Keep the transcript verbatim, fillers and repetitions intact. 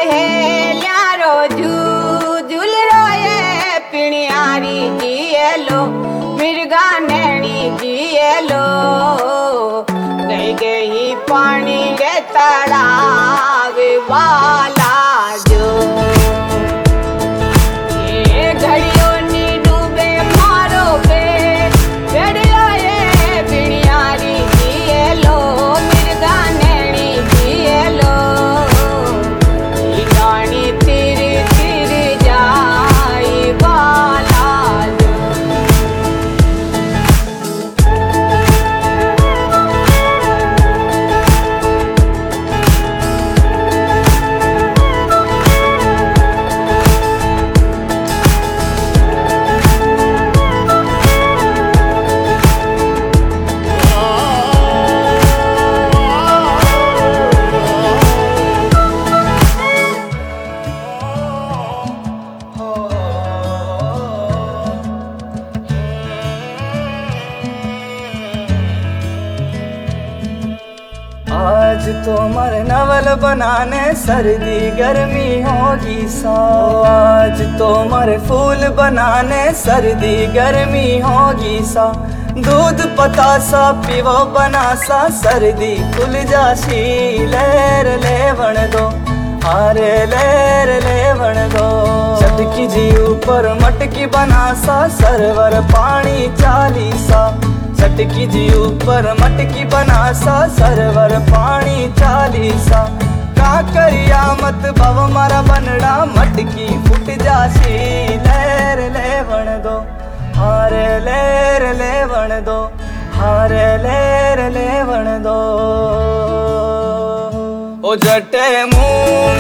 सहेल्यारो झूझुल रोए पिणियारी जियलो मिर्गा नैनी जियलो गई गई पानी रे तड़ाव वाला जो ये घड़ियों नी डूबे मारो बे गड़ियो ये पिणियारी जियलो मिर्गा नैनी जियलो गानी तिर तिर जाई वाला जो आज तो मर नवल बनाने सर्दी गर्मी होगी सा आज तो मर फूल बनाने सर्दी गर्मी होगी सा दूध पतासा पीवो बनासा सर्दी खुल जासी लहर लेवण दो हारे लहर लेवण दो चटकी जी ऊपर मटकी बनासा सरवर पानी चालीसा चटकी जी ऊपर मटकी बनासा सरवर पानी चालीसा का करिया मत भव मारा बनड़ा मटकी फुट जासी लहर लेवण दो हारे लहर लेवण दो हारे लहर लेवण दो ओ जटे मुंह